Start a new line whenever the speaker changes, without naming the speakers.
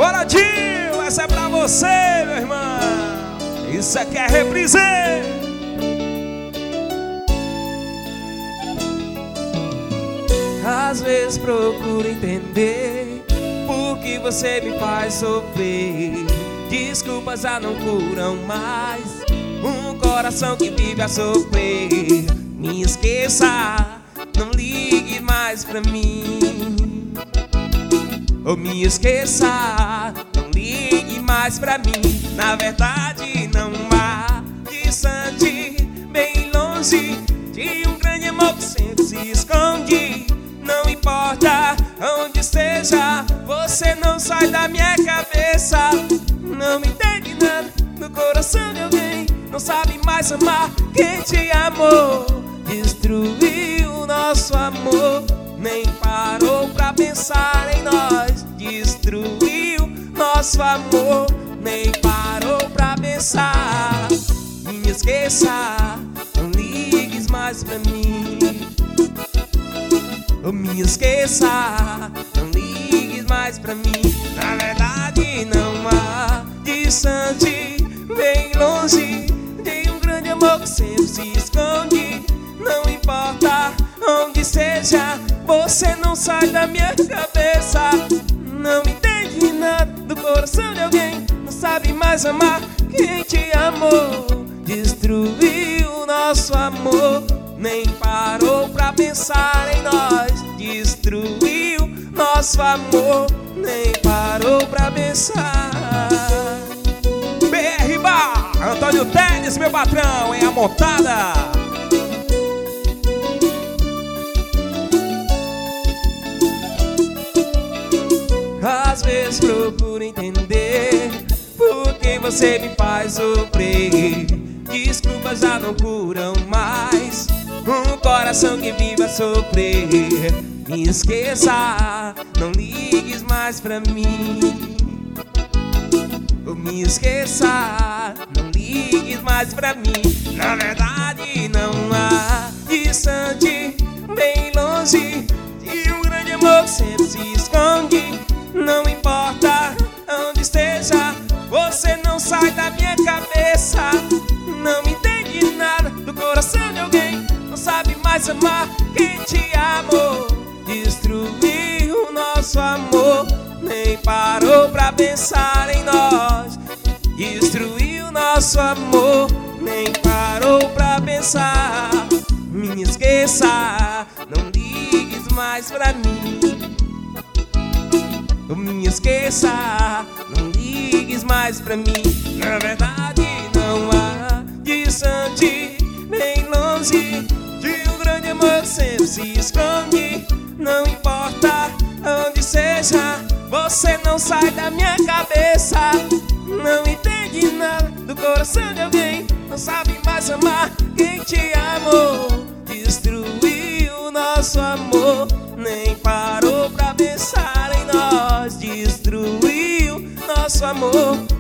Bora, Dil, essa é pra você, meu irmão. Isso aqui é reprise. Às vezes procuro entender por que você me faz sofrer. Desculpas já não curam mais um coração que vive a sofrer. Me esqueça, não ligue mais pra mim. Ou me esqueça, não ligue mais pra mim. Na verdade não há distante, bem longe de um grande amor que sempre se esconde. Não importa onde esteja, você não sai da minha cabeça. Não me entende nada no coração de alguém, não sabe mais amar quem te amou. Destruiu nosso amor, nem parou pra pensar em nós. Destruiu nosso amor, nem parou pra pensar. Me esqueça, não ligues mais pra mim. Oh, me esqueça, não ligues mais pra mim. Na verdade não há distante, bem longe de um grande amor que sempre se esconde. Não importa onde seja, você não sai da minha cabeça. Não entende nada do coração de alguém, não sabe mais amar quem te amou. Destruiu nosso amor, nem parou pra pensar em nós. Destruiu nosso amor, nem parou pra pensar. BR Bar, Antônio Tênis, meu patrão, é a montada. Às vezes procuro entender por que você me faz sofrer. Desculpas já não curam mais um coração que vive a sofrer. Me esqueça, não ligues mais pra mim. Me esqueça, não ligues mais pra mim. Na verdade não há distante, bem longe de um grande amor que sempre se esconde. Não importa onde esteja, você não sai da minha cabeça. Não me entende nada do coração de alguém, não sabe mais amar quem te amou. Destruiu nosso amor, nem parou pra pensar em nós. Destruiu nosso amor, nem parou pra pensar. Me esqueça, não ligues mais pra mim. Me esqueça, não ligues mais pra mim. Na verdade não há distante, bem longe de um grande amor que sempre se esconde. Não importa onde seja, você não sai da minha cabeça. Não entende nada do coração de alguém, não sabe mais amar quem te amou. Destruiu nosso amor, nem parou pra pensar em nós. Destruiu nosso amor,